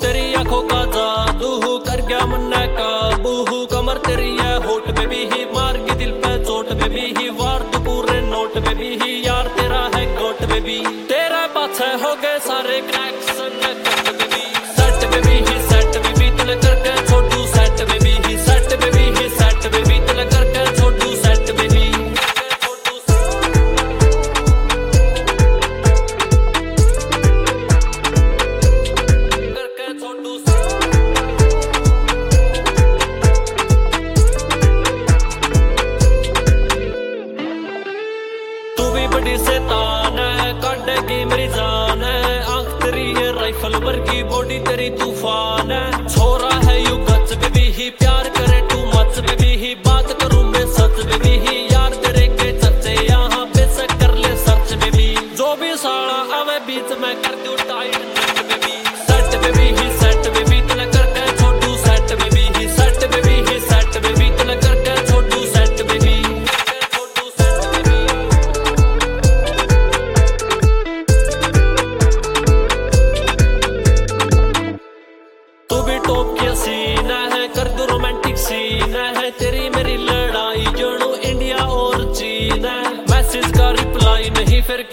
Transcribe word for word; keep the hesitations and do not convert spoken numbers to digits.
तेरी आंखों का जादू कर गया मन काबू, कमर तेरी है होठ पे भी ही मार के दिल पे चोट पे भी ही वार तू पूरे नोट पे भी ही यार तेरा है गोट पे भी तेरा पाछे हो गए सारे क्रैक्स सेट पे भी ही सेट पे भी तूने करके छोड़ू सेट पे भी ही सेट पे भी ही सेट पे भी तूने करके छोड़ू सेट पे भी करके छोड़ू तू भी बड़ी शैतान है काटेगी मेरी जान है आंख तेरी है राइफल वर्गी बॉडी तेरी तूफान है छोरा है यू गच पे भी ही प्यार करे तू मच पे भी ही बात करूं मैं सच पे भी ही यार तेरे के चर्चे यहाँ बेशक कर ले सर्च पे भी जो भी साला आवे बीच में कर दूं टाइट नेट पे भी सेट पे भी ही सेट पे भी तूने करके छोड़ू सेट पे भी ही सेट पे भी ही सेट पे भी तूने करके छोड़ू सेट पे भी छोड़ू सेट पे भी तू भी टॉप की सीन है कर दो रोमांटिक सीन है तेरी मेरी लड़ाई जोड़ो इंडिया और चीन है मैसेज का रिप्लाई नहीं फिर